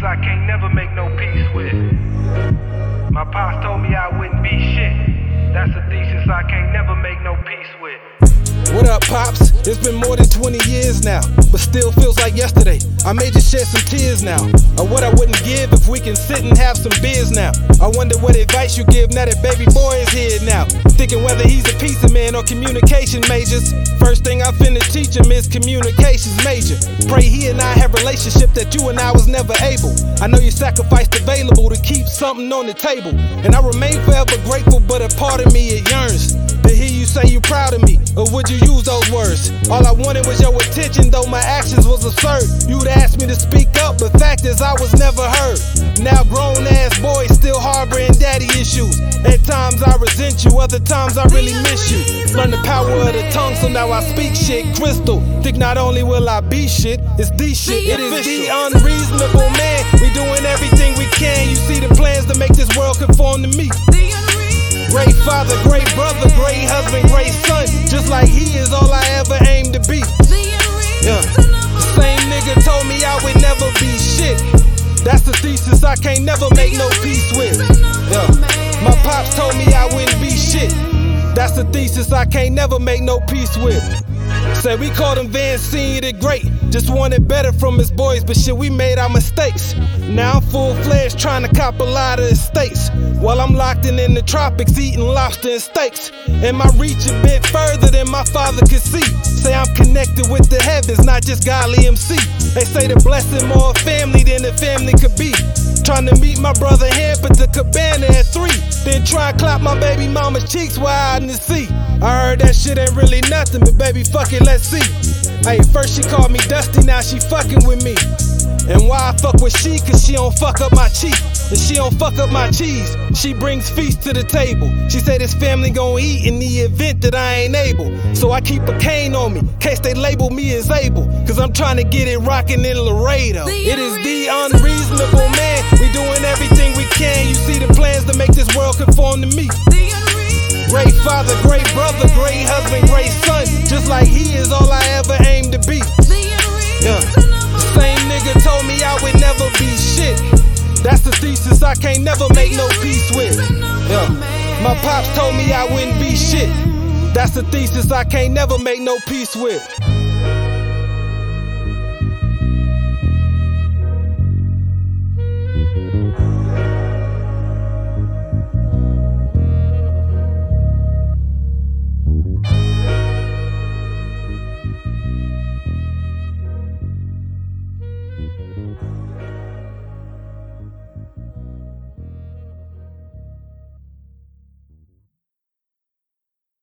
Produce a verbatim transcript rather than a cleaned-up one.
I can't never make no peace with. My pops told me I wouldn't be shit. That's a thesis I can't never make no peace with. What up, Pops? It's been more than twenty years now, but still feels like yesterday. I made you shed some tears now, or what I wouldn't give if we can sit and have some beers now. I wonder what advice you give now that baby boy is here now, thinking whether he's a pizza man or communication majors. First thing I finna teach him is communications major. Pray he and I have relationship that you and I was never able. I know you sacrificed available to keep something on the table, and I remain forever grateful, but a part of me it yearns to hear you say you proud of me, or would you use those words? All I wanted was your attention, though my actions was absurd. You'd ask me to speak up, but fact is I was never heard. Now grown ass boys still harboring daddy issues. At times I resent you, other times I really miss you. Learn the power of the tongue, so now I speak shit crystal. Think not only will I be shit, it's the shit. It is the unreasonable man. We doing everything we can. You see the plans to make this world conform to me. Great father, great brother, great husband, great son. Just like he is all I ever aimed to be. Yeah. The same nigga told me I would never be shit. That's the thesis I can't never make no peace with. Yeah. My pops told me I wouldn't be shit. That's the thesis I can't never make no peace with. Say we called him Van Senior the Great, just wanted better from his boys, but shit, we made our mistakes. Now I'm full-fledged trying to cop a lot of estates, while I'm locked in in the tropics eating lobster and steaks. And my reach a bit further than my father could see. Say I'm connected with the heavens, not just godly M C. They say the blessing more family than the family could be. Trying to meet my brother Hamp at the cabana at three, then try and clap my baby mama's cheeks while out in the sea. I heard that shit ain't really nothing, but baby, fuck it, let's see. Hey, first she called me Dusty, now she fucking with me. And why I fuck with she? Cause she don't fuck up my cheek, and she don't fuck up my cheese. She brings feast to the table. She said this family gon' eat in the event that I ain't able. So I keep a cane on me, case they label me as able. Cause I'm trying to get it rockin' in Laredo. It is the unreasonable man. We doing everything we can. You see the plans to make this world conform to me. Great father, great brother, great husband, great son. Just like he is all I ever aimed to be. Yeah. The same nigga told me I would never be shit. That's the thesis I can't never make no peace with. Yeah. My pops told me I wouldn't be shit. That's the thesis I can't never make no peace with.